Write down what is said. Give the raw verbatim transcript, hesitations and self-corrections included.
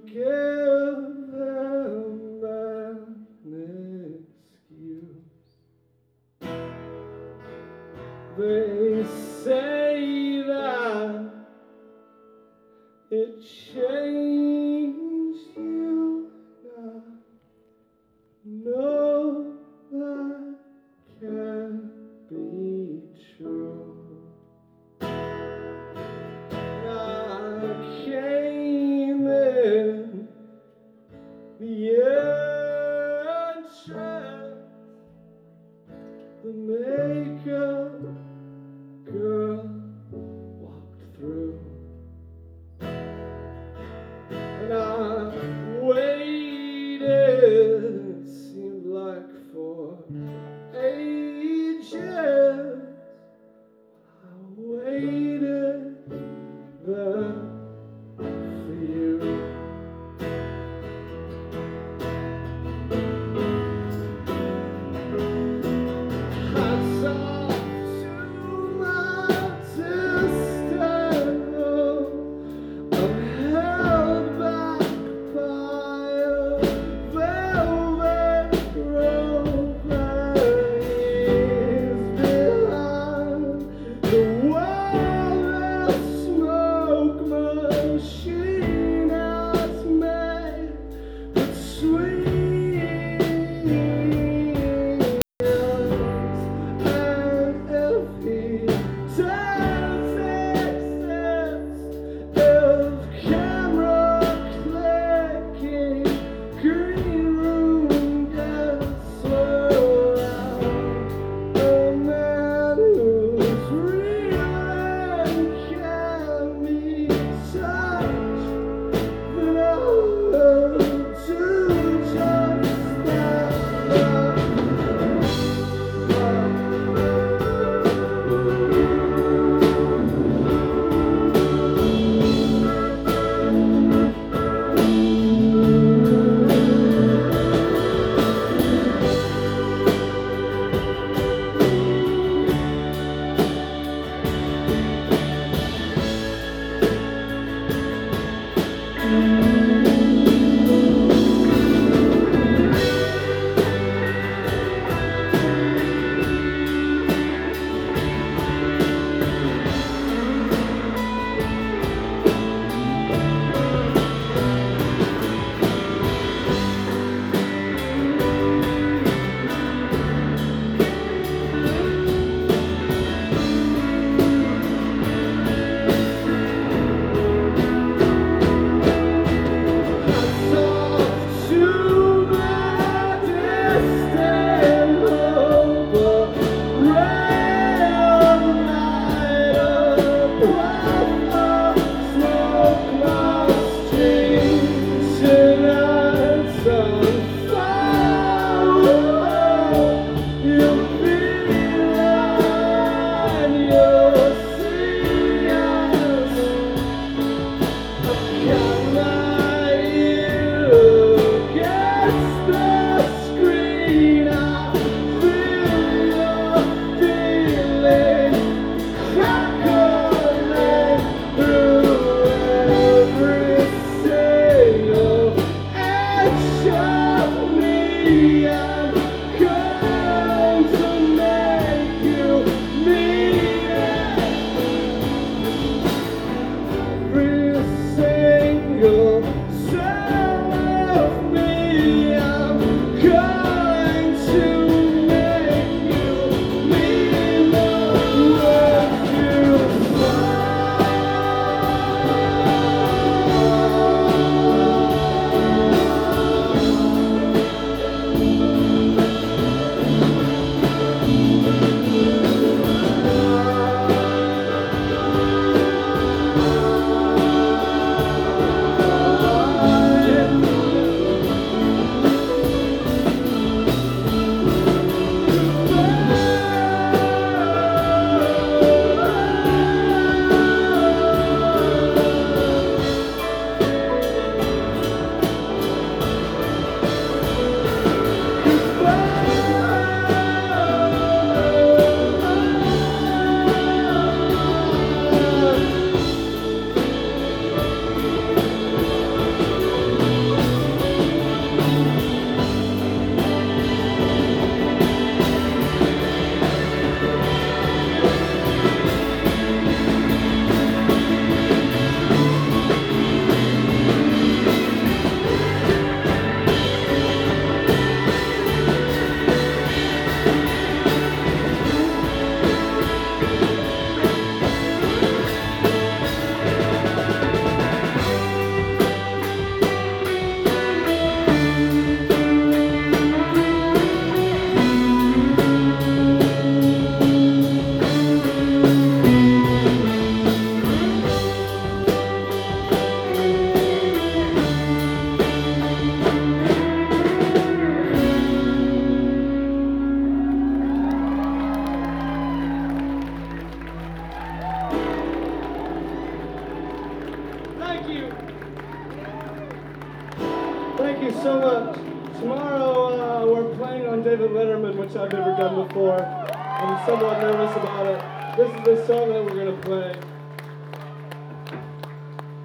give them an excuse. They say that it changed you. No, that can't be true. I came in the entrance, the makeup girl walked through, and I waited, it seemed like for ages. I waited there for you. Hats off to my sister, I'm held back by a velvet rope that is behind the wall the smoke machine has made between us. And if he does exist, if camera clicking, green room gets swirled out, a man who's real Thank you so much. Tomorrow uh, we're playing on David Letterman, which I've never done before. I'm somewhat nervous about it. This is the song that we're going to play.